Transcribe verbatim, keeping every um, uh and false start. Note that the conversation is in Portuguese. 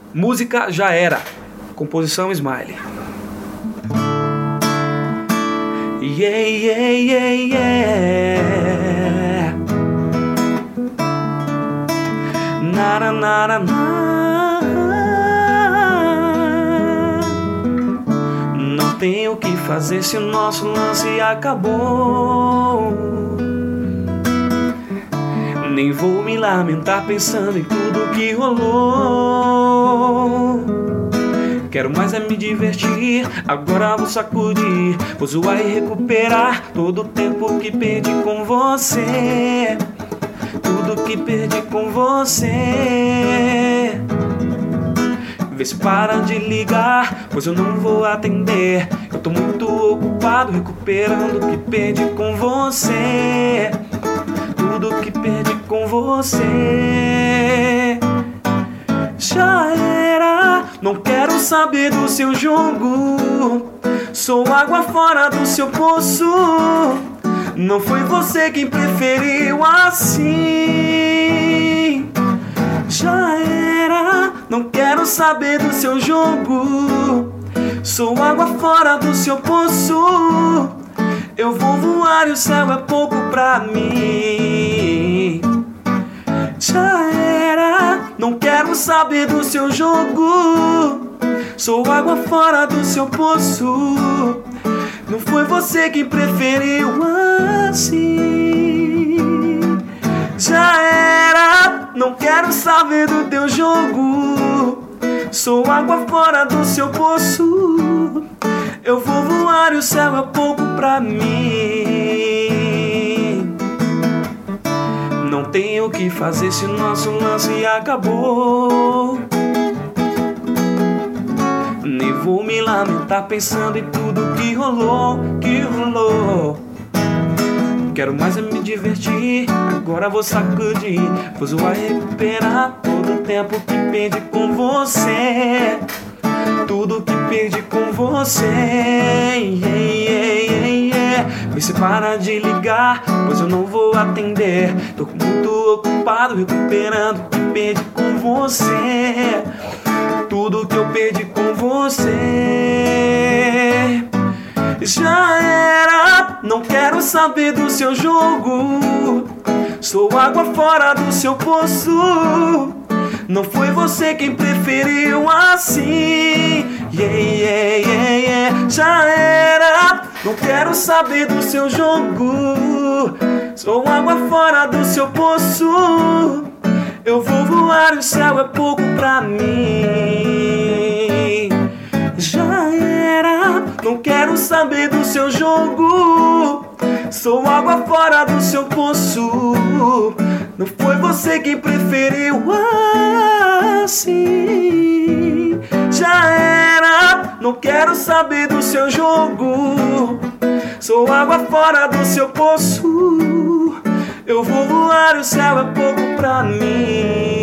Música Já Era, composição Smiley. Yeah, yeah, yeah, yeah. Nara, nara, nara. Não tenho o que fazer se o nosso lance acabou. Nem vou me lamentar pensando em tudo que rolou. Quero mais é me divertir, agora vou sacudir, vou zoar e recuperar todo o tempo que perdi com você. Tudo que perdi com você. Vê se para de ligar, pois eu não vou atender. Eu tô muito ocupado recuperando o que perdi com você. Tudo que perdi com você. Já era, não quero saber do seu jogo. Sou água fora do seu poço. Não foi você quem preferiu assim. Já era, não quero saber do seu jogo. Sou água fora do seu poço. Eu vou voar e o céu é pouco pra mim. Já era, não quero saber do seu jogo. Sou água fora do seu poço. Não foi você quem preferiu assim. Já era, não quero saber do teu jogo. Sou água fora do seu poço. Eu vou voar e o céu é pouco pra mim. Não tenho o que fazer se o nosso lance acabou. Nem vou me lamentar pensando em tudo que rolou, que rolou. Quero mais é me divertir, agora vou sacudir, vou zoar e recuperar todo o tempo que perdi com você. Tudo que perdi com você. Yeah, yeah, yeah, yeah. Vê se para de ligar, pois eu não vou atender. Tô muito ocupado recuperando o que perdi com você. Tudo que eu perdi com você. Já era, não quero saber do seu jogo. Sou água fora do seu poço. Não foi você quem preferiu assim. Yeah, yeah, yeah, yeah. Já era, não quero saber do seu jogo. Sou água fora do seu poço. Eu vou voar e o céu é pouco pra mim. Já era, não quero saber do seu jogo. Sou água fora do seu poço. Não foi você quem preferiu assim. Já era, não quero saber do seu jogo. Sou água fora do seu poço. Eu vou voar e o céu é pouco pra mim.